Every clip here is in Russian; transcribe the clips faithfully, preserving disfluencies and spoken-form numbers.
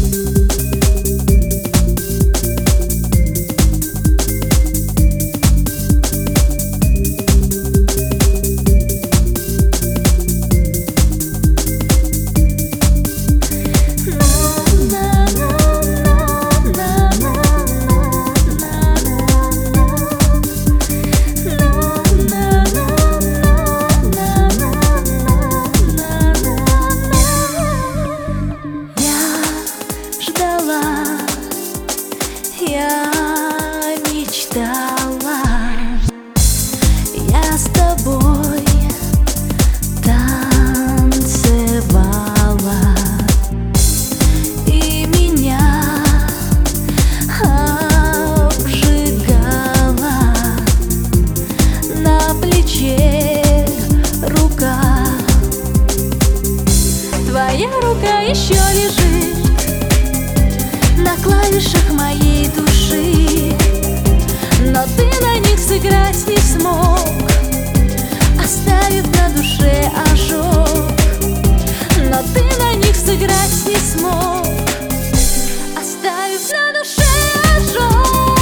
Я мечтала, я с тобой танцевала, и меня обжигала на плече рука. Твоя рука еще лежит на клавишах моей души, но ты на них сыграть не смог, оставив на душе ожог. Но ты на них сыграть не смог, оставив на душе ожог.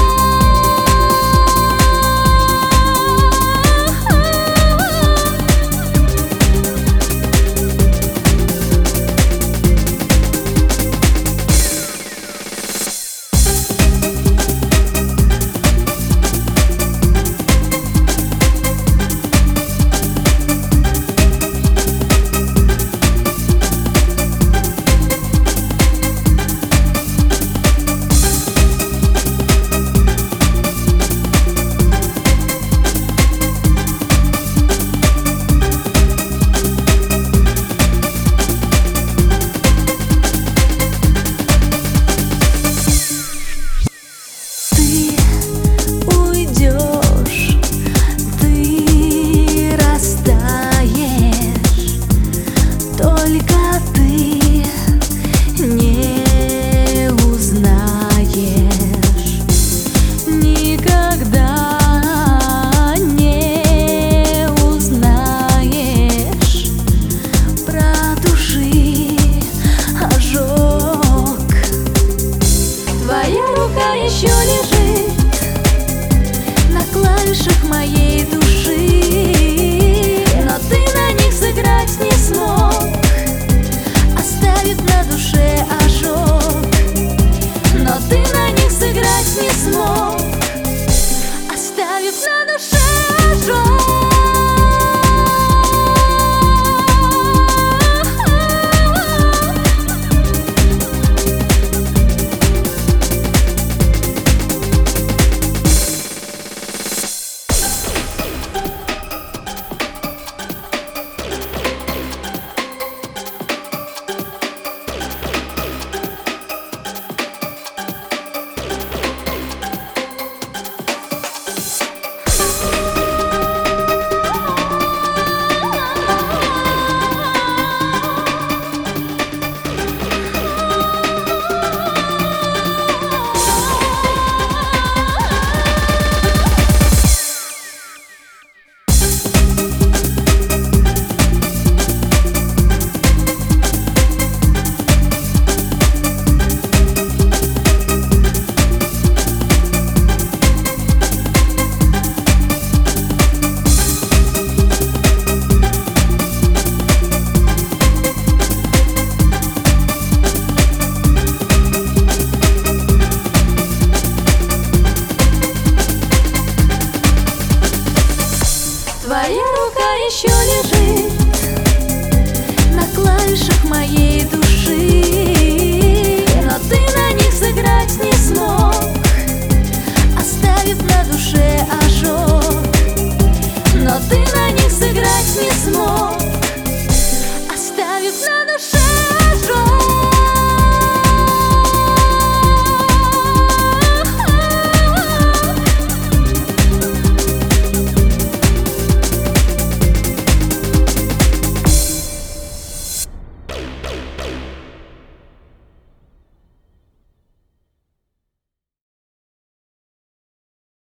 Только ты не узнаешь, никогда не узнаешь про души ожог. Твоя рука еще лежит на клавишах моей души, но ты на них сыграть не смог, оставив на душе ожог. Но ты на них сыграть не смог, оставив на душе ожог. Твоя рука еще лежит на клавишах моей души, но ты на них сыграть не смог, оставив на душе ожог. Но ты на них сыграть не смог,